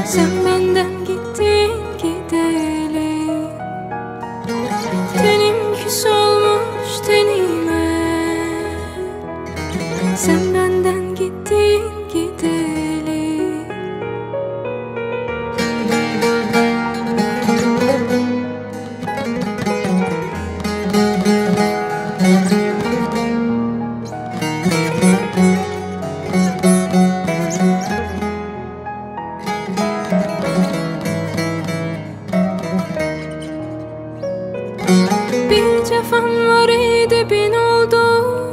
Sen benden gittin gideli, tenim küs olmuş tenime. Sen benden gittin gideli. Bir cefam var idi bin oldu,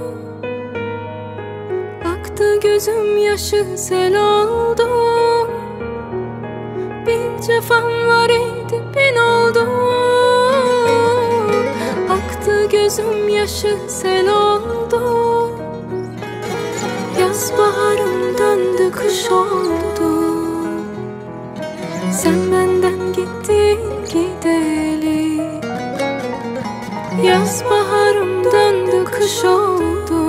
aktı gözüm yaşı sel oldu. Bir cefam var idi bin oldu, aktı gözüm yaşı sel oldu. Yaz baharım döndü kış oldu. Sen benden gittin gideli. Yaz baharım döndü kış oldu.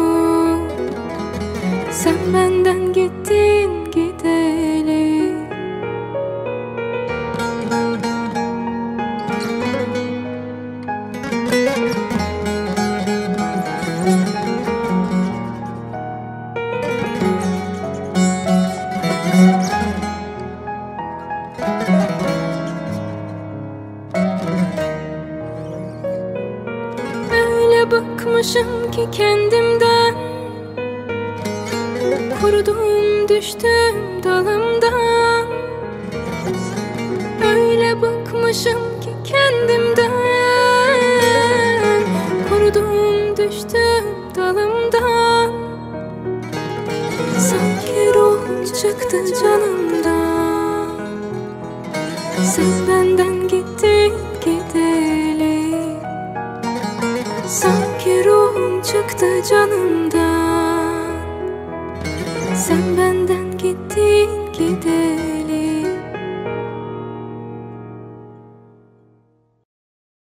Sen benden gittin gideli. Öyle bıkmışım ki kendimden, kurudum düştüm dalımdan. Öyle bıkmışım ki kendimden, kurudum düştüm dalımdan. Sanki ruhum çıktı canımdan. Sen benden